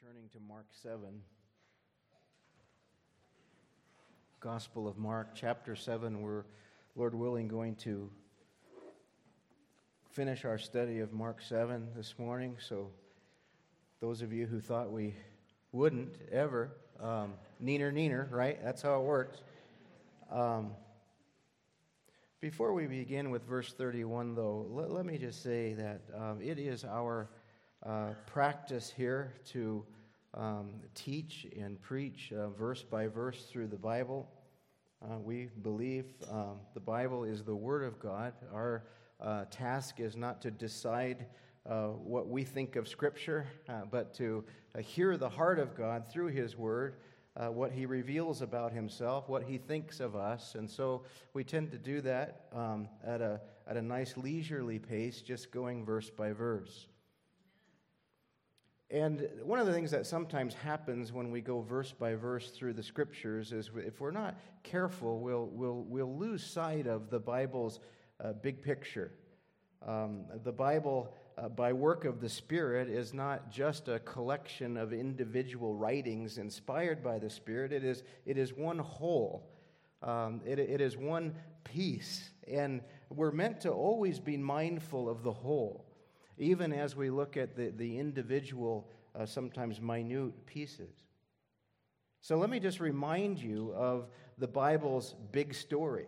Turning to Mark 7, Gospel of Mark, chapter 7, we're, Lord willing, going to finish our study of Mark 7 this morning. So those of you who thought we wouldn't ever, neener, right? That's how it works. Before we begin with verse 31, though, let me just say that it is our practice here to teach and preach verse by verse through the Bible. We believe the Bible is the Word of God. Our task is not to decide what we think of Scripture, but to hear the heart of God through His Word, what He reveals about Himself, what He thinks of us. And so we tend to do that at a nice leisurely pace, just going verse by verse. And one of the things that sometimes happens when we go verse by verse through the Scriptures is if we're not careful, we'll lose sight of the Bible's big picture. The Bible, by work of the Spirit, is not just a collection of individual writings inspired by the Spirit. It is one whole. It is one piece. And we're meant to always be mindful of the whole, even as we look at the individual, sometimes minute pieces. So let me just remind you of the Bible's big story.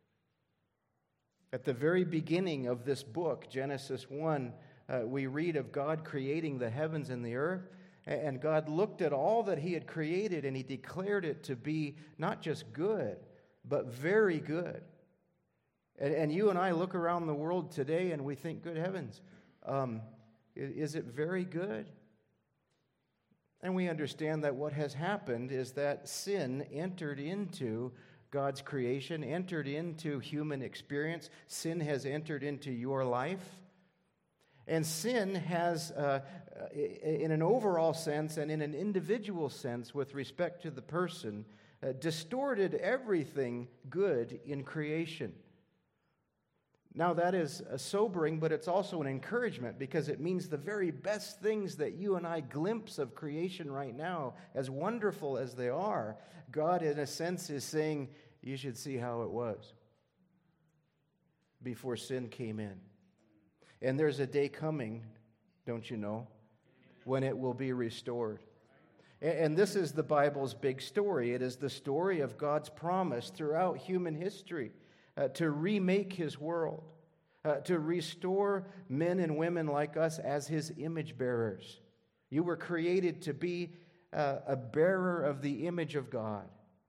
At the very beginning of this book, Genesis 1, we read of God creating the heavens and the earth, and God looked at all that He had created, and He declared it to be not just good, but very good. And you and I look around the world today, and we think, good heavens, is it very good? And we understand that what has happened is that sin entered into God's creation, entered into human experience. Sin has entered into your life. And sin has, in an overall sense and in an individual sense with respect to the person, distorted everything good in creation. Now, that is sobering, but it's also an encouragement because it means the very best things that you and I glimpse of creation right now, as wonderful as they are, God, in a sense, is saying, you should see how it was before sin came in. And there's a day coming, don't you know, when it will be restored. And this is the Bible's big story. It is the story of God's promise throughout human history. To remake His world, to restore men and women like us as His image bearers. You were created to be a bearer of the image of God.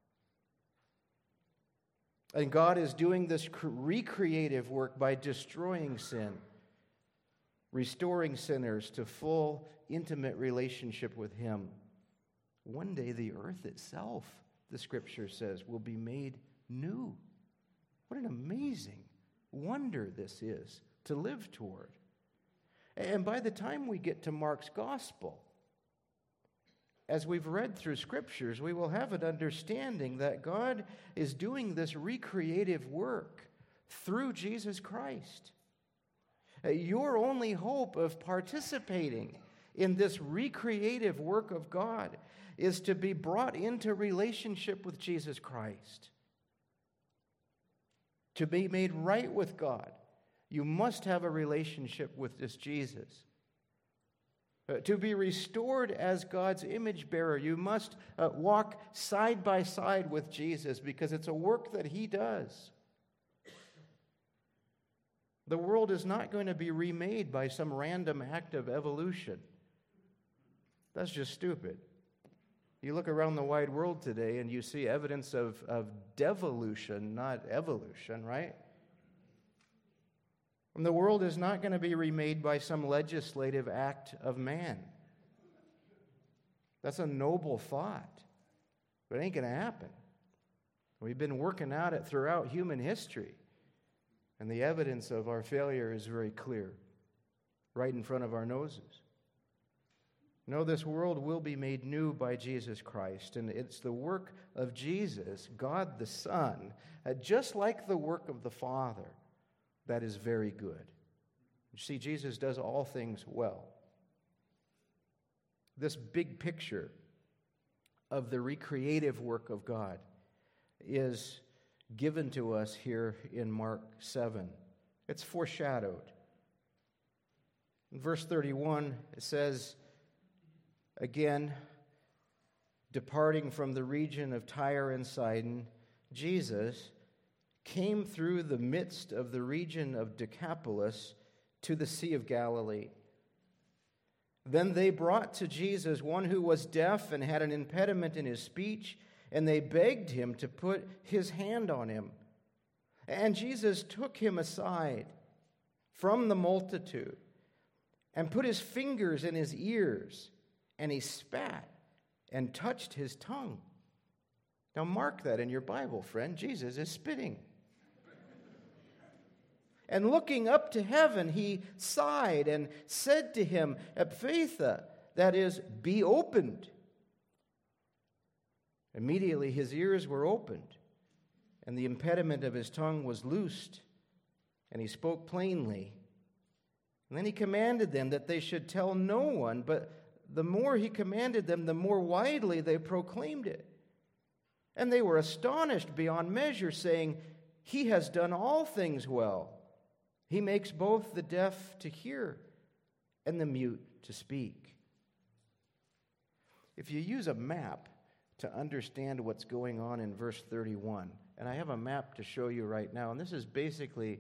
And God is doing this recreative work by destroying sin, restoring sinners to full, intimate relationship with Him. One day the earth itself, the Scripture says, will be made new. What an amazing wonder this is to live toward. And by the time we get to Mark's gospel, as we've read through Scriptures, we will have an understanding that God is doing this recreative work through Jesus Christ. Your only hope of participating in this recreative work of God is to be brought into relationship with Jesus Christ. To be made right with God, you must have a relationship with this Jesus. To be restored as God's image bearer, you must walk side by side with Jesus because it's a work that He does. The world is not going to be remade by some random act of evolution. That's just stupid. You look around the wide world today and you see evidence of devolution, not evolution, right? And the world is not going to be remade by some legislative act of man. That's a noble thought, but it ain't going to happen. We've been working at it throughout human history, and the evidence of our failure is very clear, right in front of our noses. No, this world will be made new by Jesus Christ, and it's the work of Jesus, God the Son, just like the work of the Father, that is very good. You see, Jesus does all things well. this big picture of the recreative work of God is given to us here in Mark 7. It's foreshadowed. In verse 31, it says, again, departing from the region of Tyre and Sidon, Jesus came through the midst of the region of Decapolis to the Sea of Galilee. Then they brought to Jesus one who was deaf and had an impediment in his speech, and they begged him to put his hand on him. And Jesus took him aside from the multitude and put his fingers in his ears, and he spat and touched his tongue. Now mark that in your Bible, friend. Jesus is spitting. And looking up to heaven, he sighed and said to him, Ephphatha, that is, be opened. Immediately his ears were opened, and the impediment of his tongue was loosed, and he spoke plainly. And then he commanded them that they should tell no one, but the more he commanded them, the more widely they proclaimed it. And they were astonished beyond measure, saying, He has done all things well. He makes both the deaf to hear and the mute to speak. If you use a map to understand what's going on in verse 31, and I have a map to show you right now, and this is basically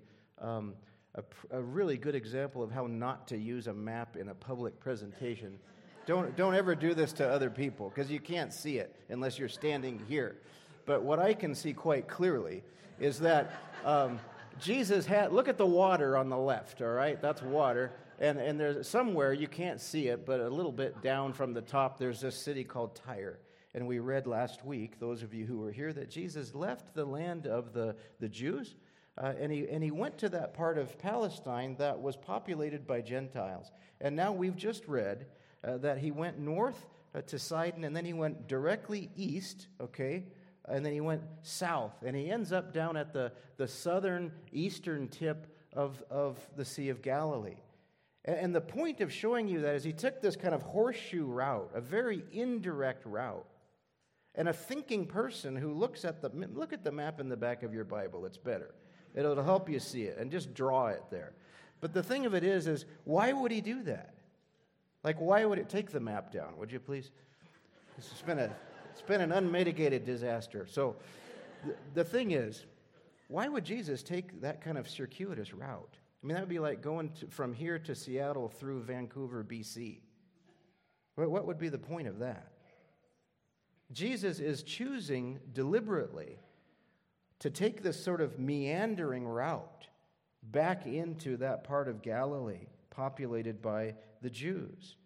a really good example of how not to use a map in a public presentation. Don't ever do this to other people, because you can't see it unless you're standing here. But what I can see quite clearly is that Jesus had, look at the water on the left, all right? That's water. And there's somewhere, you can't see it, but a little bit down from the top, there's this city called Tyre. And we read last week, those of you who were here, that Jesus left the land of the Jews, and he went to that part of Palestine that was populated by Gentiles. And now we've just read that he went north to Sidon, and then he went directly east, okay? And then he went south, and he ends up down at the southern eastern tip of the Sea of Galilee. And the point of showing you that is he took this kind of horseshoe route, a very indirect route. And a thinking person who look at the map in the back of your Bible, it's better. It'll help you see it, and just draw it there. But the thing of it is why would he do that? Like, why would it take the map down? Would you please? It's been an unmitigated disaster. So the thing is, why would Jesus take that kind of circuitous route? I mean, that would be like going from here to Seattle through Vancouver, BC. What would be the point of that? Jesus is choosing deliberately to take this sort of meandering route back into that part of Galilee populated by the Jews.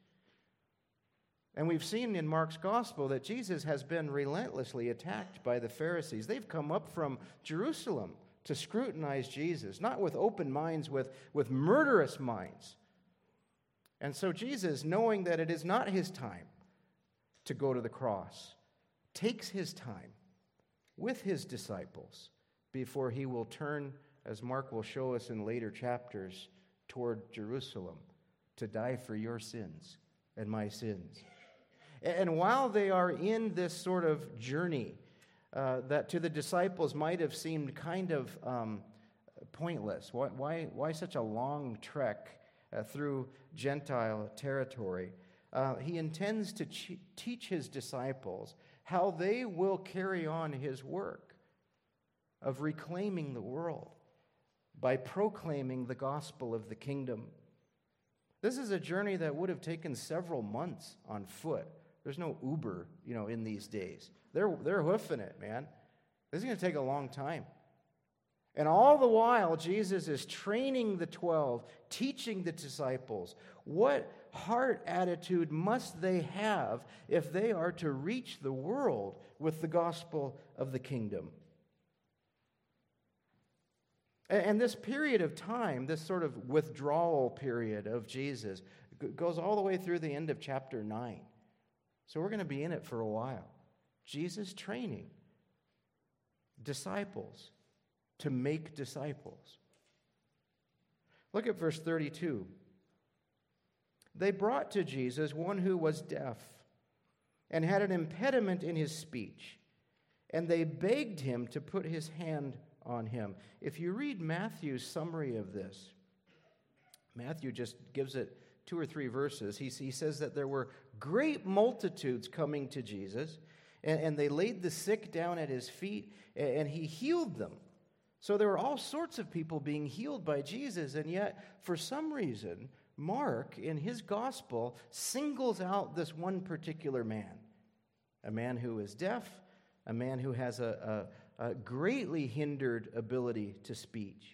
And we've seen in Mark's gospel that Jesus has been relentlessly attacked by the Pharisees. They've come up from Jerusalem to scrutinize Jesus, not with open minds, with murderous minds. And so Jesus, knowing that it is not his time to go to the cross, takes his time with his disciples before he will turn, as Mark will show us in later chapters, toward Jerusalem to die for your sins and my sins. And while they are in this sort of journey that to the disciples might have seemed kind of pointless, why such a long trek through Gentile territory, he intends to teach his disciples how they will carry on his work of reclaiming the world by proclaiming the gospel of the kingdom. This is a journey that would have taken several months on foot. There's no Uber, in these days. They're hoofing it, man. This is going to take a long time. And all the while, Jesus is training the 12, teaching the disciples. What heart attitude must they have if they are to reach the world with the gospel of the kingdom? And this period of time, this sort of withdrawal period of Jesus, goes all the way through the end of chapter 9. So we're going to be in it for a while. Jesus training disciples to make disciples. Look at verse 32. they brought to Jesus one who was deaf and had an impediment in his speech, and they begged him to put his hand on him. If you read Matthew's summary of this, Matthew just gives it 2 or 3 verses. He says that there were great multitudes coming to Jesus, and they laid the sick down at his feet, and he healed them. So there were all sorts of people being healed by Jesus, and yet, for some reason, Mark, in his gospel, singles out this one particular man, a man who is deaf, a man who has a greatly hindered ability to speak.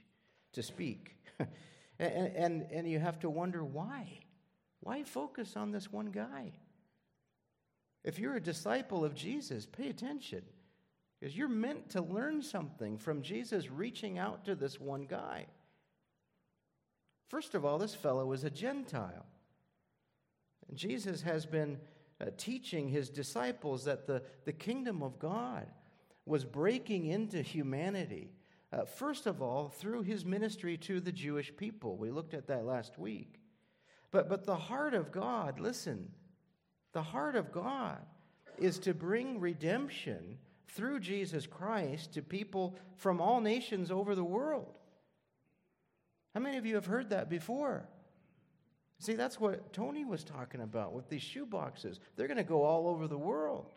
And you have to wonder why. Why focus on this one guy? If you're a disciple of Jesus, pay attention, because you're meant to learn something from Jesus reaching out to this one guy. First of all, this fellow is a Gentile. And Jesus has been teaching his disciples that the kingdom of God was breaking into humanity. First of all, through his ministry to the Jewish people. We looked at that last week. But the heart of God, listen, the heart of God is to bring redemption through Jesus Christ to people from all nations over the world. How many of you have heard that before? See, that's what Tony was talking about with these shoe boxes. They're going to go all over the world.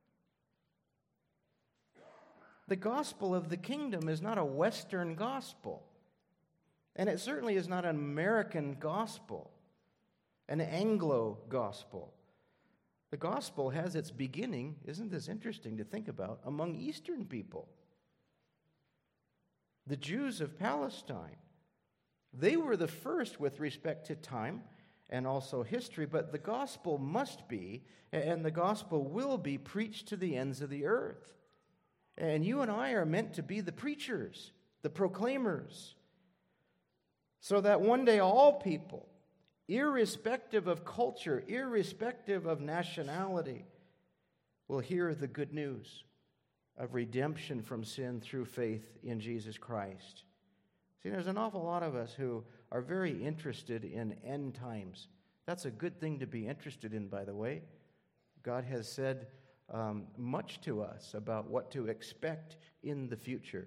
The gospel of the kingdom is not a Western gospel. And it certainly is not an American gospel, an Anglo gospel. The gospel has its beginning, isn't this interesting to think about, among Eastern people. The Jews of Palestine. They were the first with respect to time and also history, but the gospel must be, and the gospel will be, preached to the ends of the earth. And you and I are meant to be the preachers, the proclaimers, so that one day all people, irrespective of culture, irrespective of nationality, will hear the good news of redemption from sin through faith in Jesus Christ. See, there's an awful lot of us who are very interested in end times. That's a good thing to be interested in, by the way. God has said much to us about what to expect in the future.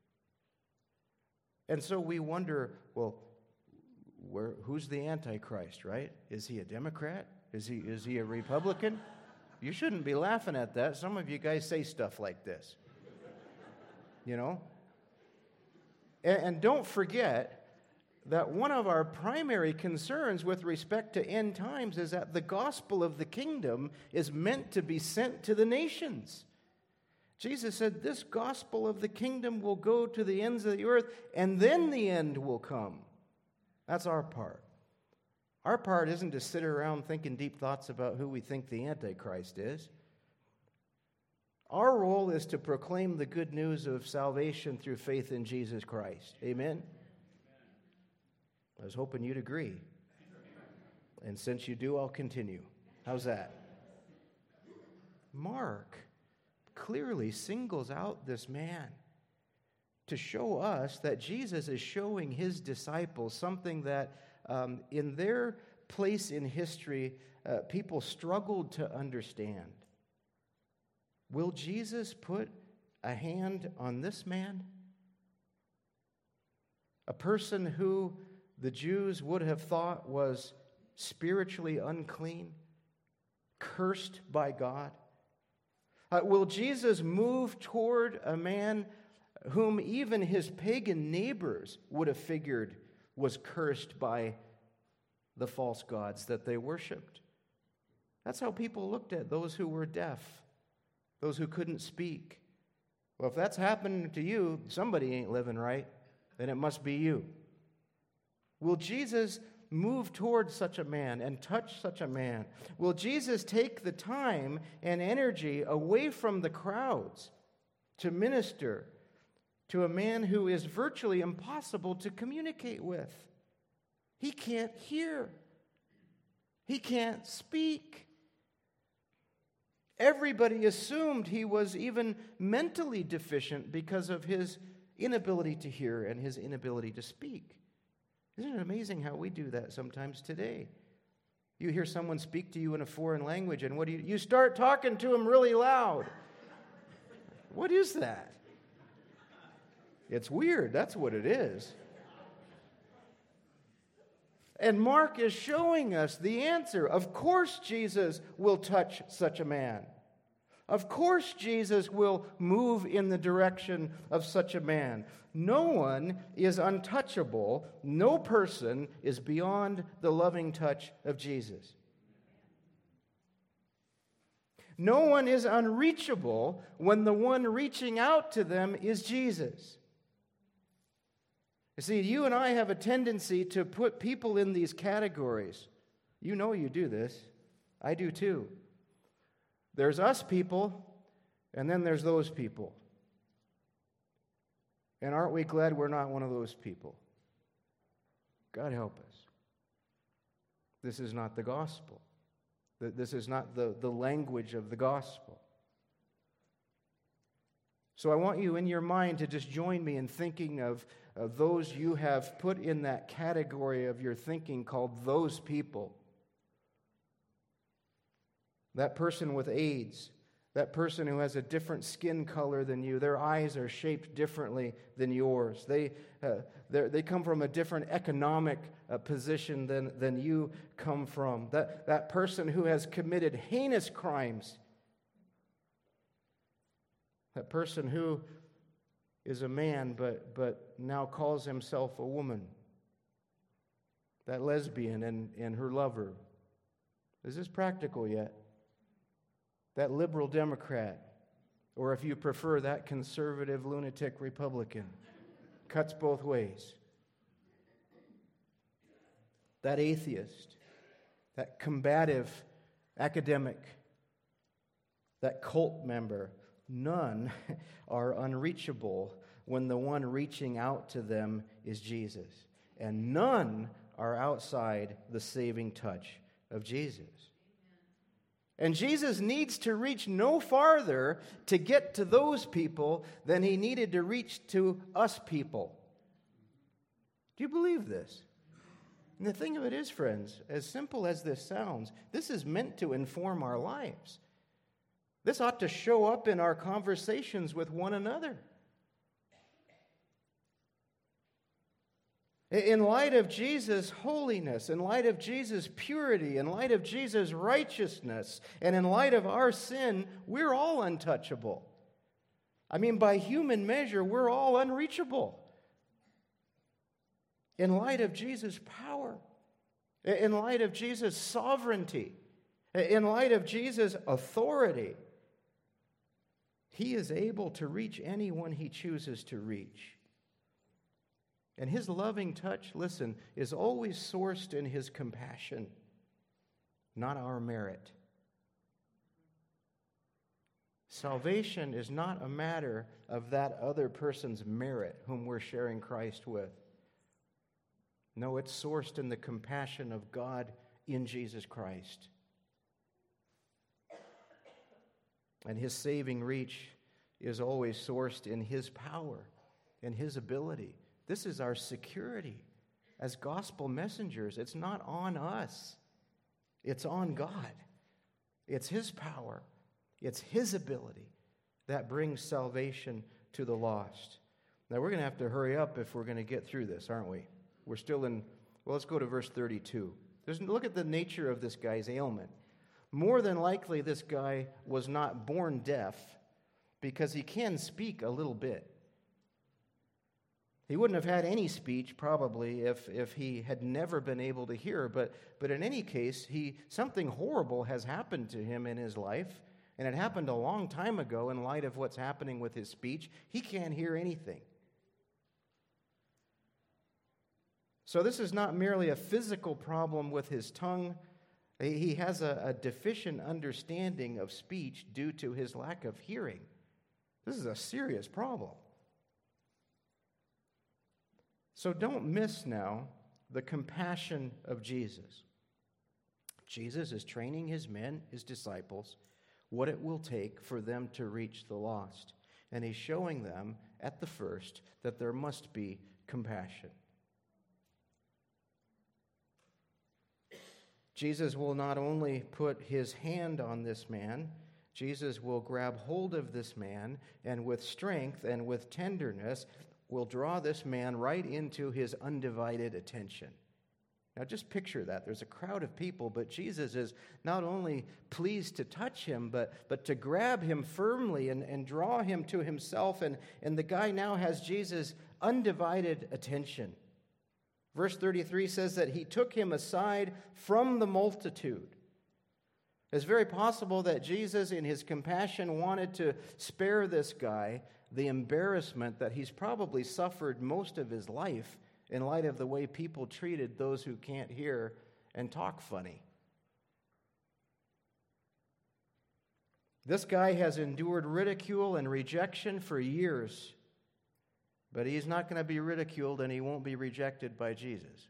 And so we wonder, well, who's the Antichrist, right? Is he a Democrat? Is he a Republican? You shouldn't be laughing at that. Some of you guys say stuff like this. You know? And don't forget that one of our primary concerns with respect to end times is that the gospel of the kingdom is meant to be sent to the nations. Jesus said, this gospel of the kingdom will go to the ends of the earth, and then the end will come. That's our part. Our part isn't to sit around thinking deep thoughts about who we think the Antichrist is. Our role is to proclaim the good news of salvation through faith in Jesus Christ. Amen? I was hoping you'd agree. And since you do, I'll continue. How's that? Mark clearly singles out this man to show us that Jesus is showing his disciples something that in their place in history, people struggled to understand. Will Jesus put a hand on this man? A person who the Jews would have thought was spiritually unclean, cursed by God. Will Jesus move toward a man whom even his pagan neighbors would have figured was cursed by the false gods that they worshipped? That's how people looked at those who were deaf, those who couldn't speak. Well, if that's happening to you, somebody ain't living right, then it must be you. Will Jesus move towards such a man and touch such a man? Will Jesus take the time and energy away from the crowds to minister to a man who is virtually impossible to communicate with? He can't hear. He can't speak. Everybody assumed he was even mentally deficient because of his inability to hear and his inability to speak. Isn't it amazing how we do that sometimes today? You hear someone speak to you in a foreign language, and what do? You start talking to them really loud. What is that? It's weird. That's what it is. And Mark is showing us the answer. Of course Jesus will touch such a man. Of course Jesus will move in the direction of such a man. No one is untouchable. No person is beyond the loving touch of Jesus. No one is unreachable when the one reaching out to them is Jesus. You see, you and I have a tendency to put people in these categories. You know you do this. I do too. There's us people, and then there's those people. And aren't we glad we're not one of those people? God help us. This is not the gospel. This is not the language of the gospel. So I want you in your mind to just join me in thinking of those you have put in that category of your thinking called those people. That person with AIDS, that person who has a different skin color than you, their eyes are shaped differently than yours. They come from a different economic position than you come from. That person who has committed heinous crimes. That person who is a man but now calls himself a woman. That lesbian and her lover. Is this practical yet? That liberal Democrat, or if you prefer, that conservative lunatic Republican. Cuts both ways. That atheist, that combative academic, that cult member, none are unreachable when the one reaching out to them is Jesus. And none are outside the saving touch of Jesus. And Jesus needs to reach no farther to get to those people than he needed to reach to us people. Do you believe this? And the thing of it is, friends, as simple as this sounds, this is meant to inform our lives. This ought to show up in our conversations with one another. In light of Jesus' holiness, in light of Jesus' purity, in light of Jesus' righteousness, and in light of our sin, we're all untouchable. I mean, by human measure, we're all unreachable. In light of Jesus' power, in light of Jesus' sovereignty, in light of Jesus' authority, he is able to reach anyone he chooses to reach. And his loving touch, listen, is always sourced in his compassion, not our merit. Salvation is not a matter of that other person's merit whom we're sharing Christ with. No, it's sourced in the compassion of God in Jesus Christ. And his saving reach is always sourced in his power and his ability. This is our security as gospel messengers. It's not on us. It's on God. It's his power. It's his ability that brings salvation to the lost. Now, we're going to have to hurry up if we're going to get through this, aren't we? We're still in, well, let's go to verse 32. Look at the nature of this guy's ailment. More than likely, this guy was not born deaf because he can speak a little bit. He wouldn't have had any speech, probably, if he had never been able to hear. But in any case, something horrible has happened to him in his life, and it happened a long time ago in light of what's happening with his speech. He can't hear anything. So this is not merely a physical problem with his tongue. He has a deficient understanding of speech due to his lack of hearing. This is a serious problem. So don't miss now the compassion of Jesus. Jesus is training his men, his disciples, what it will take for them to reach the lost. And he's showing them at the first that there must be compassion. Jesus will not only put his hand on this man, Jesus will grab hold of this man, and with strength and with tenderness will draw this man right into his undivided attention. Now just picture that. There's a crowd of people, but Jesus is not only pleased to touch him, but to grab him firmly and draw him to himself. And the guy now has Jesus' undivided attention. Verse 33 says that he took him aside from the multitude. It's very possible that Jesus, in his compassion, wanted to spare this guy the embarrassment that he's probably suffered most of his life in light of the way people treated those who can't hear and talk funny. This guy has endured ridicule and rejection for years, but he's not going to be ridiculed and he won't be rejected by Jesus.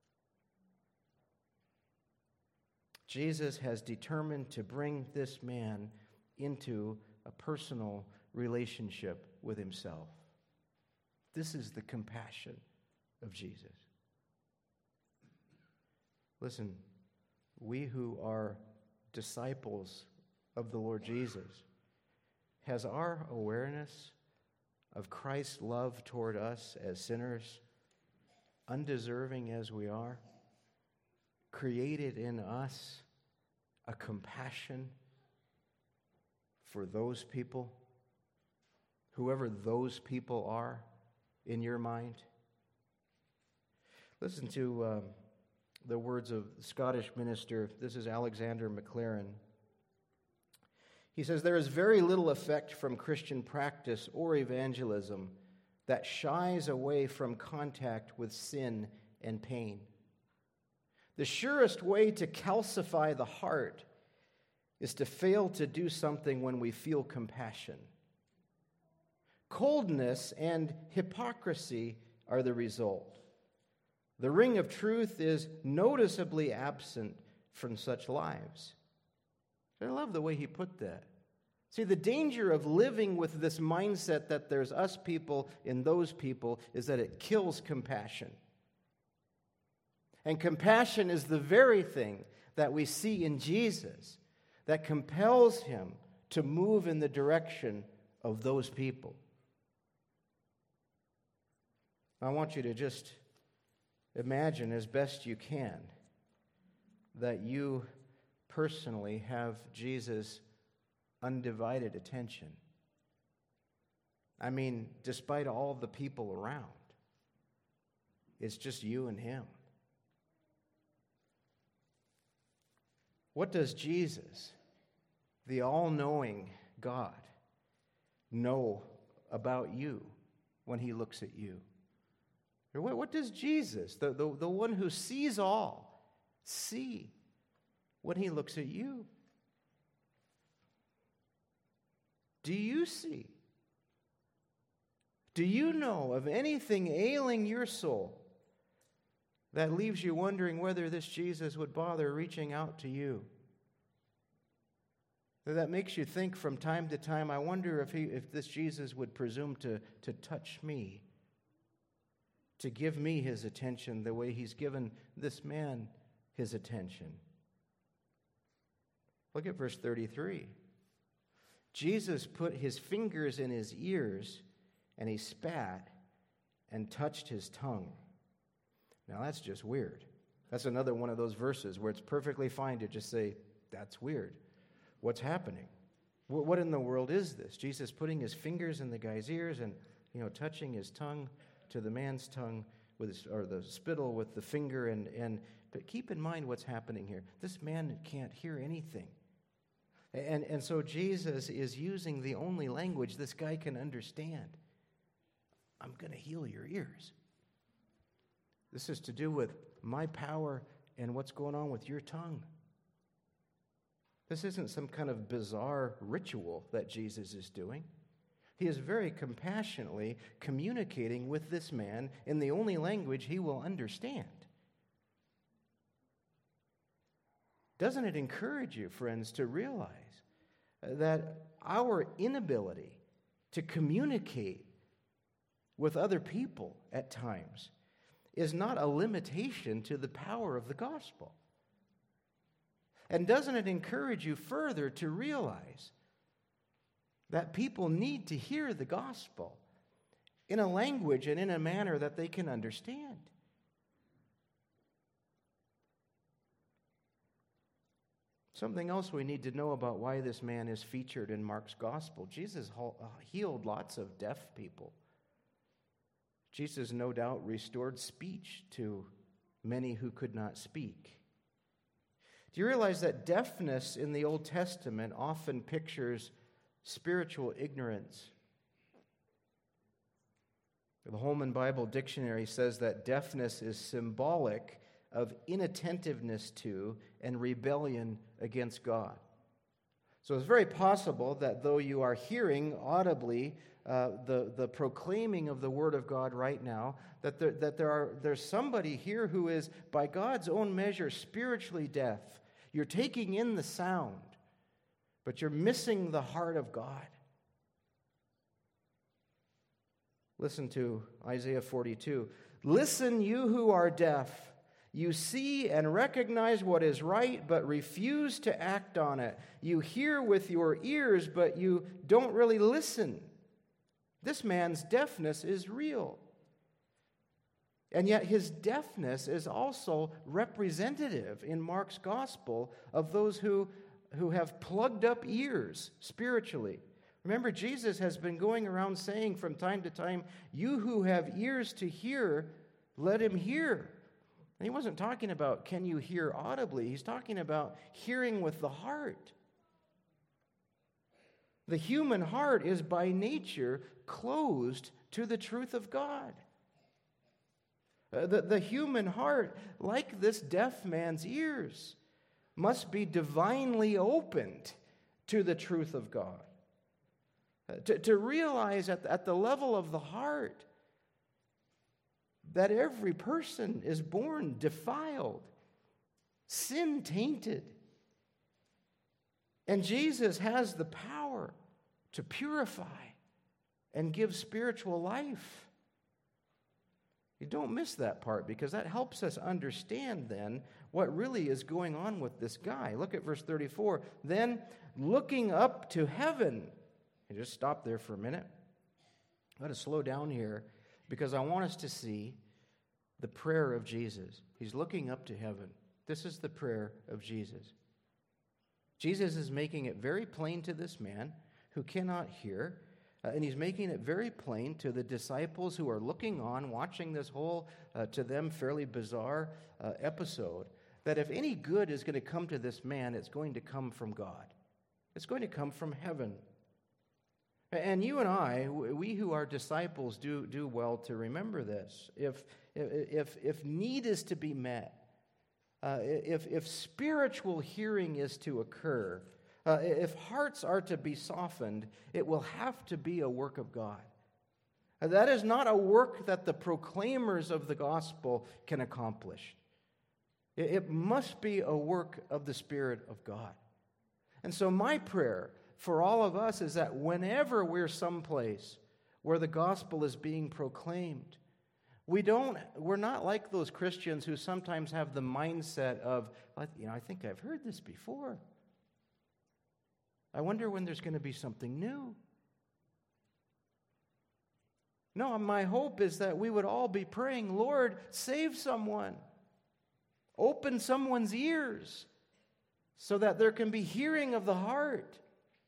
Jesus has determined to bring this man into a personal relationship with himself. This is the compassion of Jesus. Listen, we who are disciples of the Lord Jesus, has our awareness of Christ's love toward us as sinners, undeserving as we are, created in us a compassion for those people, whoever those people are in your mind? Listen to the words of the Scottish minister. This is Alexander MacLaren. He says, "There is very little effect from Christian practice or evangelism that shies away from contact with sin and pain. The surest way to calcify the heart is to fail to do something when we feel compassion. Coldness and hypocrisy are the result. The ring of truth is noticeably absent from such lives." I love the way he put that. See, the danger of living with this mindset that there's us people and those people is that it kills compassion. And compassion is the very thing that we see in Jesus that compels him to move in the direction of those people. I want you to just imagine as best you can that you personally have Jesus' undivided attention. I mean, despite all the people around, it's just you and him. What does Jesus, the all-knowing God, know about you when he looks at you? Or what does Jesus, the one who sees all, see when he looks at you? Do you see? Do you know of anything ailing your soul that leaves you wondering whether this Jesus would bother reaching out to you? That makes you think from time to time, I wonder if this Jesus would presume to touch me, to give me his attention the way he's given this man his attention. Look at verse 33. Jesus put his fingers in his ears, and he spat and touched his tongue. Now that's just weird. That's another one of those verses where it's perfectly fine to just say, that's weird. What's happening? What in the world is this? Jesus putting his fingers in the guy's ears and, touching his tongue to the man's tongue or the spittle with the finger. But keep in mind what's happening here. This man can't hear anything. And so Jesus is using the only language this guy can understand. I'm going to heal your ears. This is to do with my power and what's going on with your tongue. This isn't some kind of bizarre ritual that Jesus is doing. He is very compassionately communicating with this man in the only language he will understand. Doesn't it encourage you, friends, to realize that our inability to communicate with other people at times is not a limitation to the power of the gospel? And doesn't it encourage you further to realize that people need to hear the gospel in a language and in a manner that they can understand? Something else we need to know about why this man is featured in Mark's gospel. Jesus healed lots of deaf people. Jesus, no doubt, restored speech to many who could not speak. Do you realize that deafness in the Old Testament often pictures spiritual ignorance? The Holman Bible Dictionary says that deafness is symbolic of inattentiveness to and rebellion against God. So it's very possible that though you are hearing audibly the proclaiming of the Word of God right now, that there's somebody here who is, by God's own measure, spiritually deaf. You're taking in the sound, but you're missing the heart of God. Listen to Isaiah 42. Listen, you who are deaf. You see and recognize what is right, but refuse to act on it. You hear with your ears, but you don't really listen. This man's deafness is real. And yet his deafness is also representative in Mark's gospel of those who have plugged up ears spiritually. Remember, Jesus has been going around saying from time to time, you who have ears to hear, let him hear. And he wasn't talking about can you hear audibly. He's talking about hearing with the heart. The human heart is by nature closed to the truth of God. The human heart, like this deaf man's ears, must be divinely opened to the truth of God. To realize at the level of the heart that every person is born defiled, sin-tainted. And Jesus has the power to purify and give spiritual life. You don't miss that part, because that helps us understand then what really is going on with this guy. Look at verse 34. Then, looking up to heaven. And just stop there for a minute. I've got to slow down here, because I want us to see the prayer of Jesus. He's looking up to heaven. This is the prayer of Jesus. Jesus is making it very plain to this man who cannot hear, and he's making it very plain to the disciples who are looking on, watching this whole, to them, fairly bizarre episode, that if any good is going to come to this man, it's going to come from God. It's going to come from heaven. And you and I, we who are disciples, do well to remember this. If need is to be met, if spiritual hearing is to occur, if hearts are to be softened, it will have to be a work of God. That is not a work that the proclaimers of the gospel can accomplish. It must be a work of the Spirit of God. And so my prayer for all of us is that whenever we're someplace where the gospel is being proclaimed, we're not like those Christians who sometimes have the mindset of, I think I've heard this before. I wonder when there's going to be something new. No, my hope is that we would all be praying, Lord, save someone. Open someone's ears so that there can be hearing of the heart.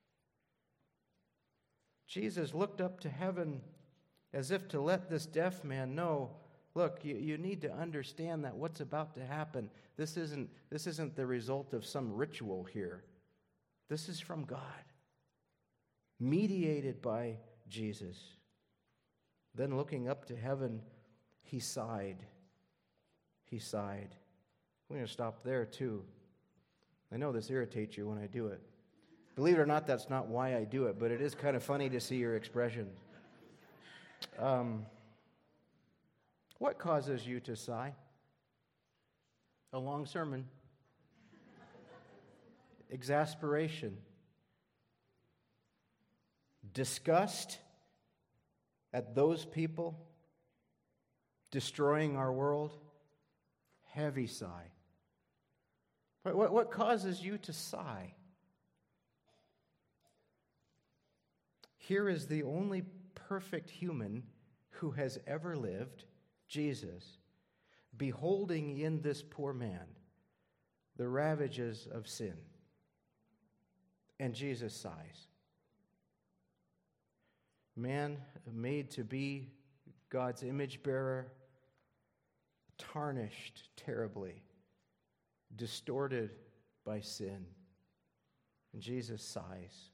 Jesus looked up to heaven as if to let this deaf man know, look, you need to understand that what's about to happen, this isn't the result of some ritual here. This is from God, mediated by Jesus. Then looking up to heaven, he sighed. He sighed. We're going to stop there too. I know this irritates you when I do it. Believe it or not, that's not why I do it, but it is kind of funny to see your expressions. What causes you to sigh? A long sermon. Exasperation. Disgust at those people destroying our world. Heavy sigh. What causes you to sigh? Here is the only perfect human who has ever lived, Jesus, beholding in this poor man the ravages of sin. And Jesus sighs. Man made to be God's image bearer, tarnished terribly, distorted by sin. And Jesus sighs.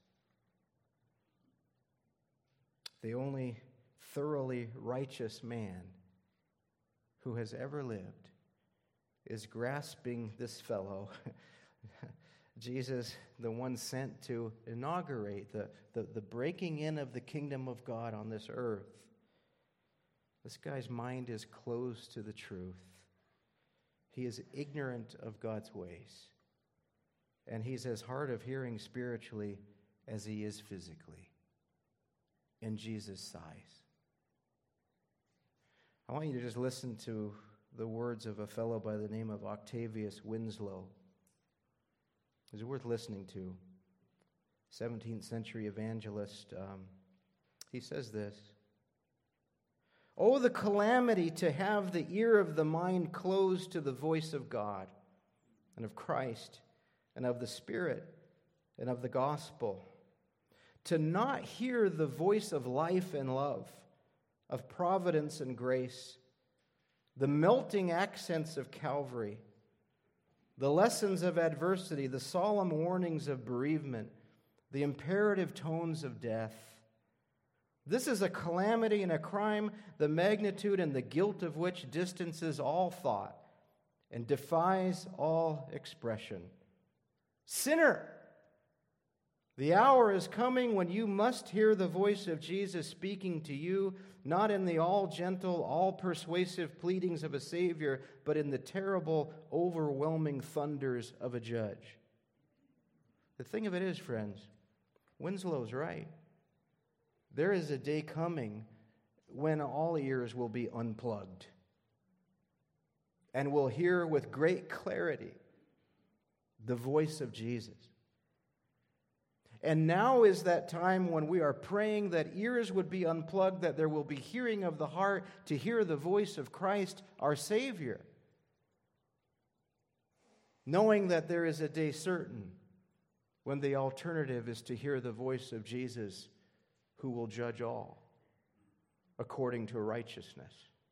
The only thoroughly righteous man who has ever lived is grasping this fellow, Jesus, the one sent to inaugurate the breaking in of the kingdom of God on this earth. This guy's mind is closed to the truth. He is ignorant of God's ways. And he's as hard of hearing spiritually as he is physically. And Jesus sighs. I want you to just listen to the words of a fellow by the name of Octavius Winslow. It's worth listening to. 17th century evangelist. He says this: "Oh, the calamity to have the ear of the mind closed to the voice of God and of Christ and of the Spirit and of the gospel. To not hear the voice of life and love, of providence and grace, the melting accents of Calvary, the lessons of adversity, the solemn warnings of bereavement, the imperative tones of death. This is a calamity and a crime, the magnitude and the guilt of which distances all thought and defies all expression. Sinner, the hour is coming when you must hear the voice of Jesus speaking to you, not in the all-gentle, all-persuasive pleadings of a Savior, but in the terrible, overwhelming thunders of a judge." The thing of it is, friends, Winslow's right. There is a day coming when all ears will be unplugged and will hear with great clarity the voice of Jesus. And now is that time when we are praying that ears would be unplugged, that there will be hearing of the heart to hear the voice of Christ, our Savior. Knowing that there is a day certain when the alternative is to hear the voice of Jesus, who will judge all according to righteousness.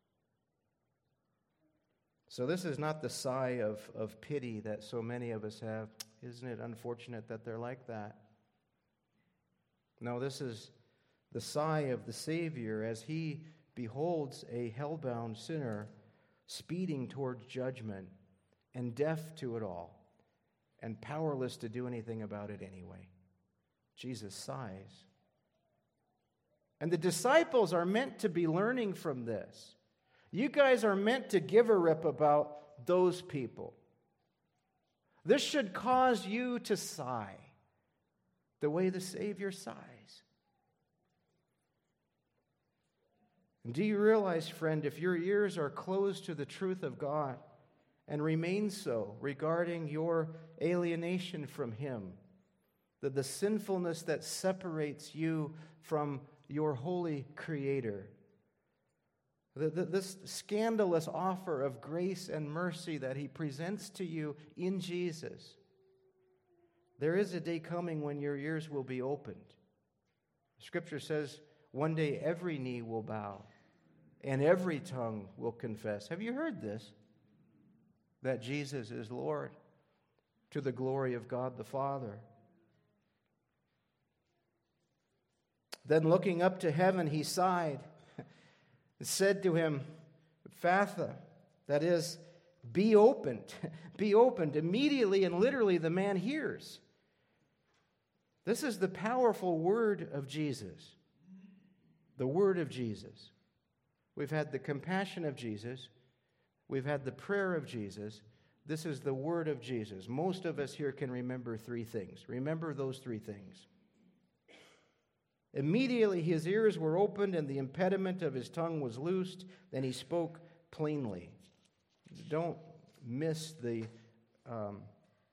So this is not the sigh of pity that so many of us have. Isn't it unfortunate that they're like that? No, this is the sigh of the Savior as he beholds a hell-bound sinner speeding towards judgment and deaf to it all and powerless to do anything about it anyway. Jesus sighs. And the disciples are meant to be learning from this. You guys are meant to give a rip about those people. This should cause you to sigh the way the Savior sighs. And do you realize, friend, if your ears are closed to the truth of God and remain so regarding your alienation from Him, that the sinfulness that separates you from your holy Creator, this scandalous offer of grace and mercy that He presents to you in Jesus, there is a day coming when your ears will be opened. Scripture says one day every knee will bow and every tongue will confess. Have you heard this? That Jesus is Lord, to the glory of God the Father. Then looking up to heaven, he sighed and said to him, "Ephphatha," that is, be opened. Be opened. Immediately and literally the man hears. This is the powerful word of Jesus. The word of Jesus. We've had the compassion of Jesus. We've had the prayer of Jesus. This is the word of Jesus. Most of us here can remember three things. Remember those three things. Immediately his ears were opened and the impediment of his tongue was loosed. Then he spoke plainly. Don't miss the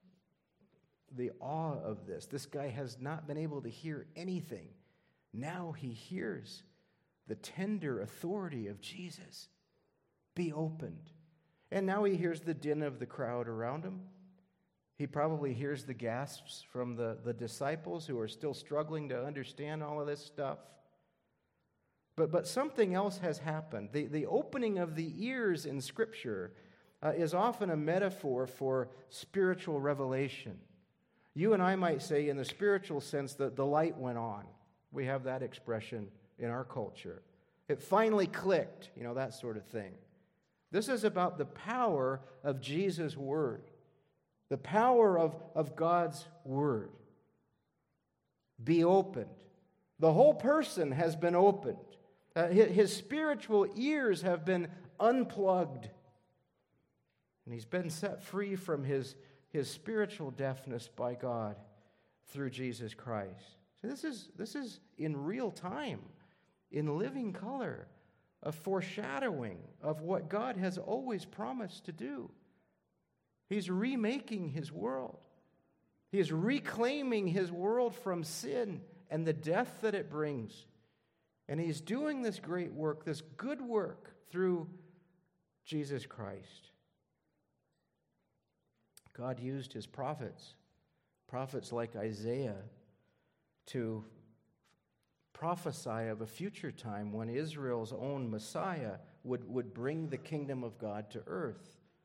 the awe of this. This guy has not been able to hear anything. Now he hears the tender authority of Jesus. Be opened. And now he hears the din of the crowd around him. He probably hears the gasps from the disciples who are still struggling to understand all of this stuff. But something else has happened. The opening of the ears in Scripture is often a metaphor for spiritual revelation. You and I might say, in the spiritual sense, that the light went on. We have that expression in our culture. It finally clicked, that sort of thing. This is about the power of Jesus' Word, the power of God's Word. Be opened. The whole person has been opened. His spiritual ears have been unplugged. And he's been set free from his spiritual deafness by God through Jesus Christ. So this is in real time, in living color, a foreshadowing of what God has always promised to do. He's remaking his world. He is reclaiming his world from sin and the death that it brings. And he's doing this great work, this good work, through Jesus Christ. God used his prophets like Isaiah, to prophesy of a future time when Israel's own Messiah would bring the kingdom of God to earth.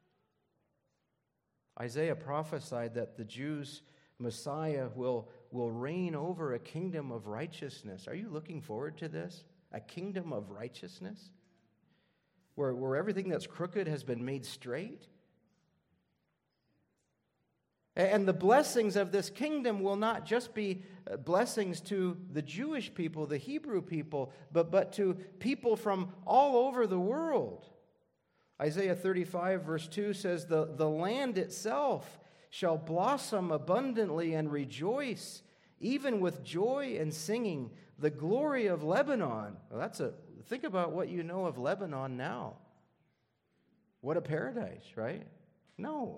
Isaiah prophesied that the Jews' Messiah will reign over a kingdom of righteousness. Are you looking forward to this? A kingdom of righteousness? Where everything that's crooked has been made straight? And the blessings of this kingdom will not just be blessings to the Jewish people, the Hebrew people, but to people from all over the world. Isaiah 35 verse 2 says, the land itself shall blossom abundantly and rejoice, even with joy and singing, the glory of Lebanon. Well, think about what you know of Lebanon now. What a paradise, right? No.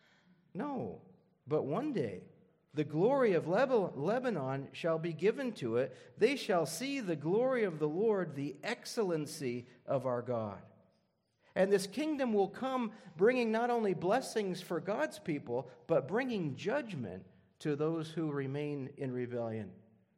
But one day, the glory of Lebanon shall be given to it. They shall see the glory of the Lord, the excellency of our God. And this kingdom will come bringing not only blessings for God's people, but bringing judgment to those who remain in rebellion.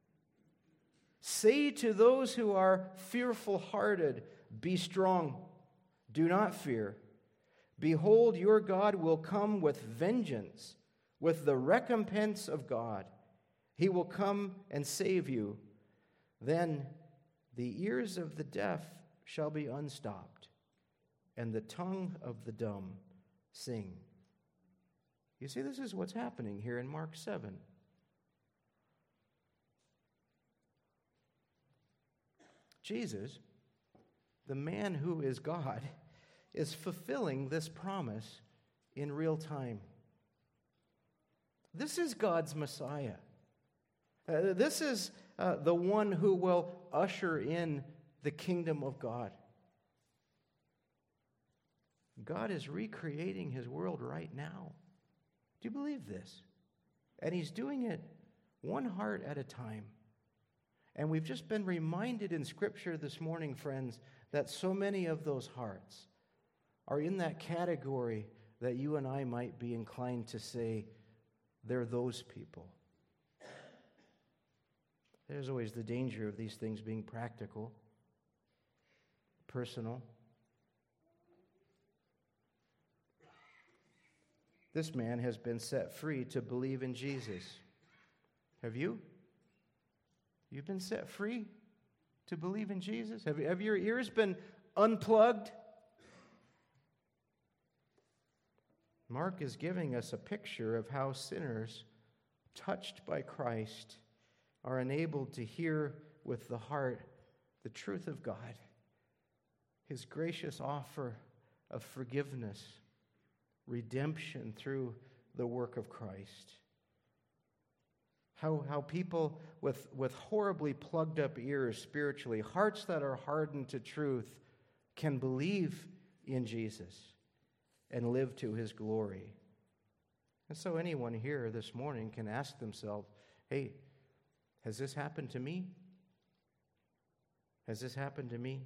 Say to those who are fearful-hearted, be strong, do not fear. Behold, your God will come with vengeance, with the recompense of God. He will come and save you. Then the ears of the deaf shall be unstopped, and the tongue of the dumb sing. You see, this is what's happening here in Mark 7. Jesus, the man who is God, is fulfilling this promise in real time. This is God's Messiah. This is the one who will usher in the kingdom of God. God is recreating his world right now. Do you believe this? And he's doing it one heart at a time. And we've just been reminded in Scripture this morning, friends, that so many of those hearts are in that category that you and I might be inclined to say, they're those people. There's always the danger of these things being practical, personal. This man has been set free to believe in Jesus. Have you? You've been set free to believe in Jesus? Have your ears been unplugged? Mark is giving us a picture of how sinners, touched by Christ, are enabled to hear with the heart the truth of God, his gracious offer of forgiveness, redemption through the work of Christ. How people with horribly plugged up ears spiritually, hearts that are hardened to truth, can believe in Jesus and live to his glory. And so anyone here this morning can ask themselves, hey, has this happened to me? Has this happened to me?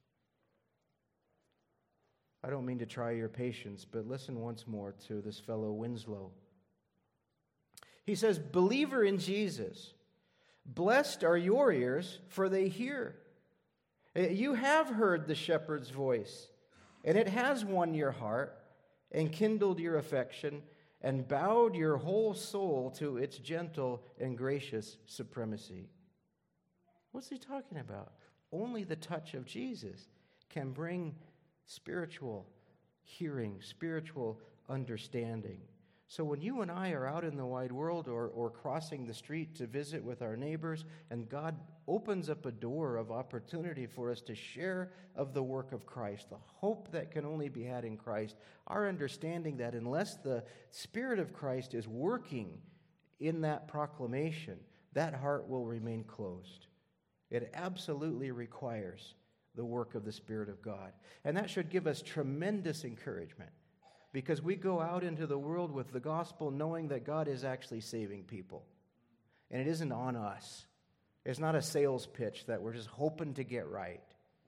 I don't mean to try your patience, but listen once more to this fellow Winslow. He says, believer in Jesus, blessed are your ears, for they hear. You have heard the shepherd's voice, and it has won your heart and kindled your affection and bowed your whole soul to its gentle and gracious supremacy. What's he talking about? Only the touch of Jesus can bring spiritual hearing, spiritual understanding. So when you and I are out in the wide world or crossing the street to visit with our neighbors, and God opens up a door of opportunity for us to share of the work of Christ, the hope that can only be had in Christ, our understanding that unless the Spirit of Christ is working in that proclamation, that heart will remain closed. It absolutely requires the work of the Spirit of God. And that should give us tremendous encouragement, because we go out into the world with the gospel knowing that God is actually saving people. And it isn't on us. It's not a sales pitch that we're just hoping to get right.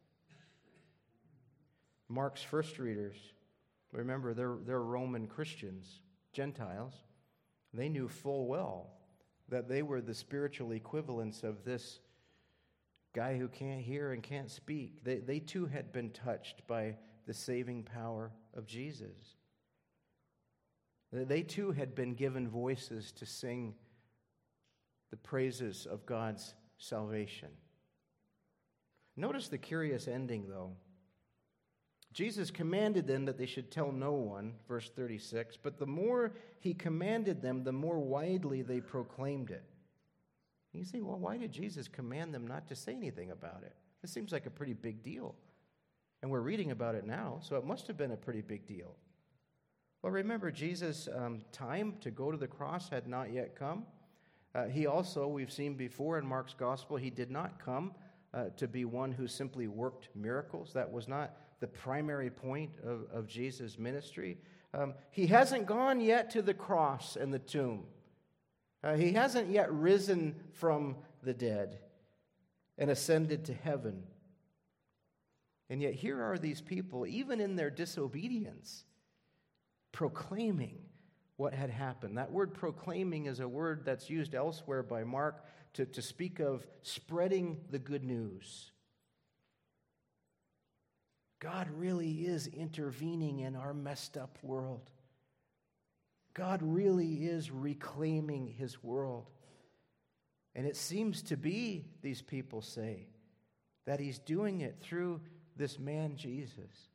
Mark's first readers, remember, they're Roman Christians, Gentiles. They knew full well that they were the spiritual equivalents of this guy who can't hear and can't speak. They too had been touched by the saving power of Jesus. They too had been given voices to sing the praises of God's salvation. Notice the curious ending, though. Jesus commanded them that they should tell no one, verse 36, but the more he commanded them, the more widely they proclaimed it. And you say, well, why did Jesus command them not to say anything about it? This seems like a pretty big deal. And we're reading about it now, so it must have been a pretty big deal. Well, remember, Jesus' time to go to the cross had not yet come. He also, we've seen before in Mark's gospel, he did not come to be one who simply worked miracles. That was not the primary point of Jesus' ministry. He hasn't gone yet to the cross and the tomb. He hasn't yet risen from the dead and ascended to heaven. And yet here are these people, even in their disobedience, proclaiming what had happened. That word proclaiming is a word that's used elsewhere by Mark to speak of spreading the good news. God really is intervening in our messed up world. God really is reclaiming his world. And it seems to be, these people say, that he's doing it through this man Jesus.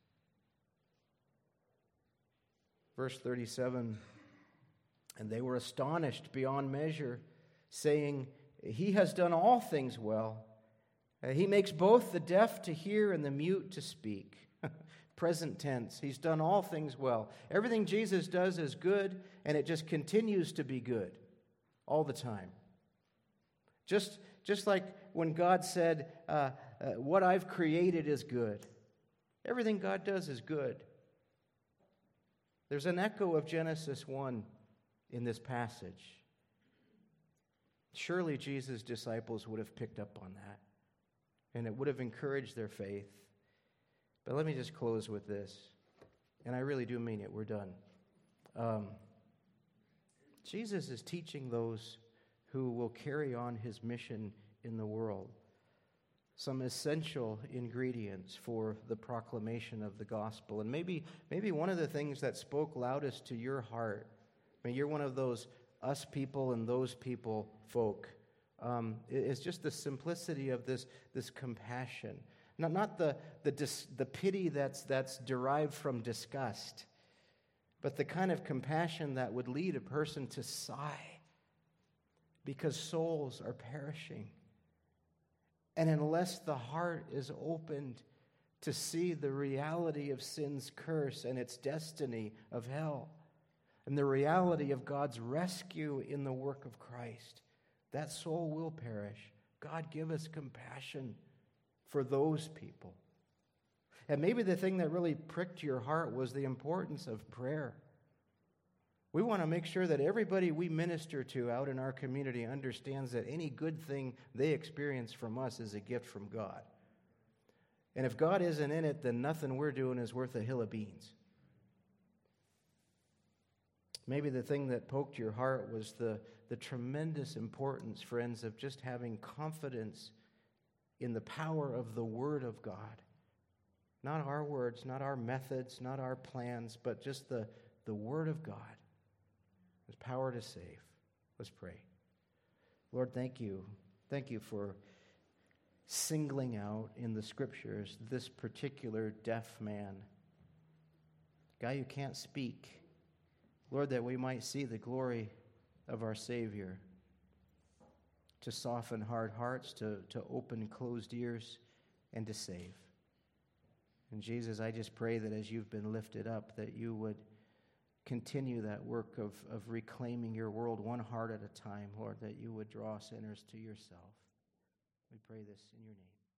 Verse 37, and they were astonished beyond measure, saying, he has done all things well. He makes both the deaf to hear and the mute to speak. Present tense. He's done all things well. Everything Jesus does is good, and it just continues to be good all the time. Just like when God said, what I've created is good. Everything God does is good. There's an echo of Genesis 1 in this passage. Surely Jesus' disciples would have picked up on that, and it would have encouraged their faith. But let me just close with this, and I really do mean it. We're done. Jesus is teaching those who will carry on his mission in the world some essential ingredients for the proclamation of the gospel. And maybe one of the things that spoke loudest to your heart, I mean, you're one of those us people and those people folk, is just the simplicity of this compassion. Not the pity that's derived from disgust, but the kind of compassion that would lead a person to sigh because souls are perishing. And unless the heart is opened to see the reality of sin's curse and its destiny of hell, and the reality of God's rescue in the work of Christ, that soul will perish. God, give us compassion for those people. And maybe the thing that really pricked your heart was the importance of prayer. We want to make sure that everybody we minister to out in our community understands that any good thing they experience from us is a gift from God. And if God isn't in it, then nothing we're doing is worth a hill of beans. Maybe the thing that poked your heart was the tremendous importance, friends, of just having confidence in the power of the Word of God. Not our words, not our methods, not our plans, but just the Word of God. There's power to save. Let's pray. Lord, thank you. Thank you for singling out in the Scriptures this particular deaf man, guy who can't speak. Lord, that we might see the glory of our Savior, to soften hard hearts, to open closed ears, and to save. And Jesus, I just pray that as you've been lifted up, that you would continue that work of reclaiming your world one heart at a time, Lord, that you would draw sinners to yourself. We pray this in your name.